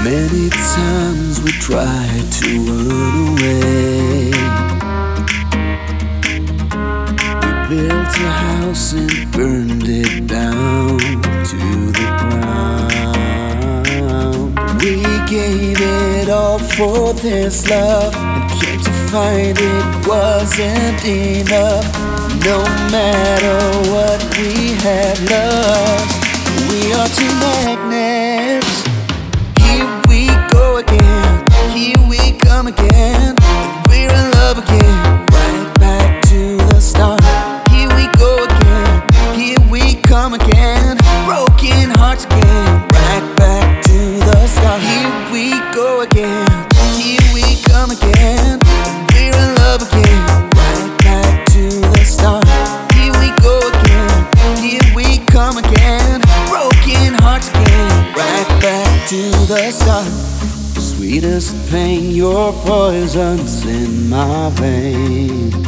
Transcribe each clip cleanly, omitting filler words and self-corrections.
Many times we tried to run away. We built a house and burned it down to the ground. We gave it all for this love, and came to find it wasn't enough. No matter what we had loved, we are two magnets. Here we go again, here we come again. We're in love again, right back to the start. Here we go again, here we come again. Broken hearts again, right back to the start. Here we go again, here we come again. We're in love again, right back to the start. Here we go again, here we come again. Broken hearts again, right back to the start. Sweetest pain, your poison's in my veins.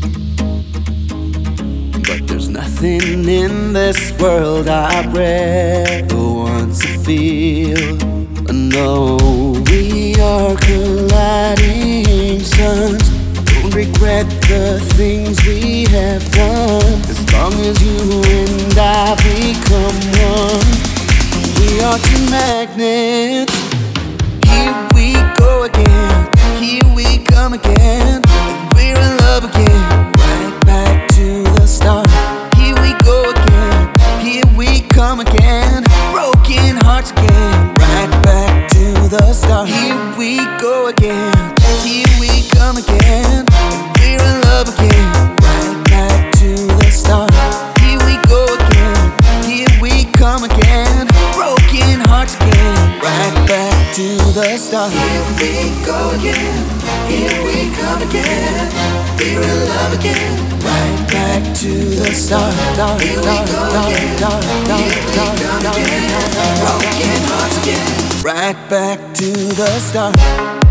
But there's nothing in this world I'd rather want to feel. No, we are colliding suns. Don't regret the things we have done, as long as you and I become one. We are two magnets. Here we go again, here we come again. We're in love again, right back to the start. Here we go again, here we come again. Broken hearts again, right back to the start. Here we go again, here we come again. We're in love again, right back to the start. Here we go again, here we come again. Broken hearts again, right back to the start. Here we go again, here we come again. We're in love again, right back to the start. Here we go again, here we come again. Broken hearts again, right back to the start.